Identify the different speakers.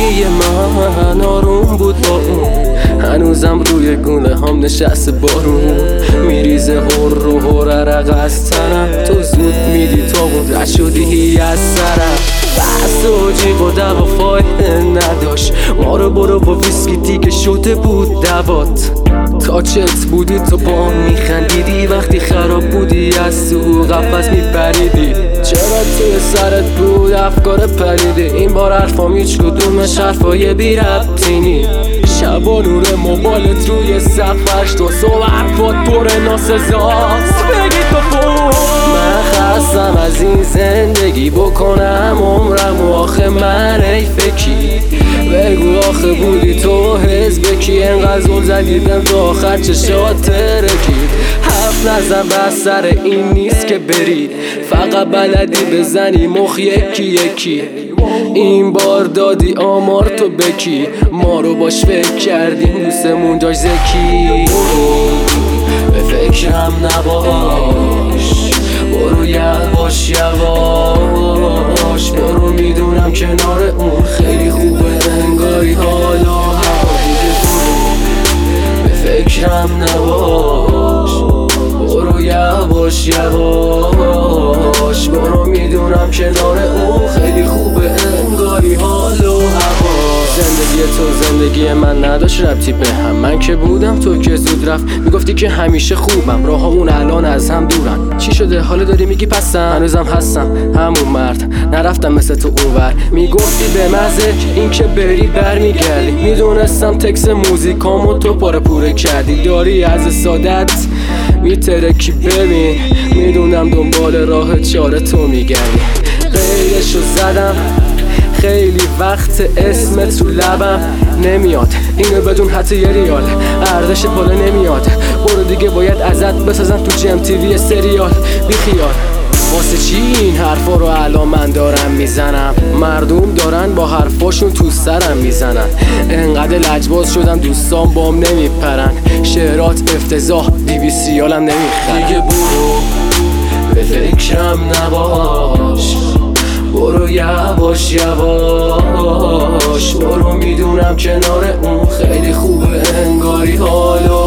Speaker 1: زندگی من آروم بود با اون، هنوزم روی گونه هم نشست بارون، میریزه هر رو هر عرق از تنم، تو زود میدی تا بود رد شدی از سرم. بحث و جیغ و دوا فایده نداشت، ما رو برو با ویسکی دیگه شده بود دوات. تا چت بودی تو با میخندیدی، وقتی خراب بودی از تو قفس میپریدی. چرا توی سرت بود افکار پریده، این بار حرفام هیچ کدومش حرفای بی ربطی نی. شبا نور موبایلت روی سقفش تو حرفات پر ناسزاست، بگی تو بود. من خستم از این زندگی بکنم عمرم و آخه من ای فکی، بگو آخه بودی تو حزب کی، انقدر زل زدی بهم تو آخر چشات ترکید. حرف نزن بس سر این نیست که بری، فقط بلدی بزنی مخ یکی یکی. این بار دادی آمار تو بکی، ما رو باش فکر کردیم دوستمون داشت زکی. به فکرم نباش، برو یواش یواش برو، میدونم کنار اون خیلی خوبه انگاری حالا هوا دیگه برو. به فکرم نباش، برو یواش یواش برو، میدونم کنار اون خیلی خوبه انگاری حالا هوا. زندگی تو زندگی من نداشت ربطی به هم، من که بودم تو که زود رفت، میگفتی که همیشه خوبم، راهامون الان از هم دورن. چی شده حالا داری میگی پسم، هنوزم هستم همون مرد، نرفتم مثل تو اونور. میگفتی به مزه این که بری برمیگردی، میدونستم تکس موزیکامو تو پاره پوره کردی، داری از سادت میترکی ببین، میدونم دنبال راه چاره تو میگردی. غیرشو زدم خیلی وقت اسمت رو لبم نمیاد، اینو بدون حتی یه ریال ارزش بالا نمیاد. برو دیگه باید ازت بسازم تو جم تیوی سریال، بی خیال. واسه چی این حرفا رو الان من دارم میزنم، مردم دارن با حرفاشون تو سرم میزنن. انقدر لجباز شدم دوستان بام نمیپرن، شعرات افتضاح دیویس ریالم نمیخرن. دیگه برو به فکرم نباش، برو یواش یواش برو، میدونم کنار اون خیلی خوبه انگاری حالا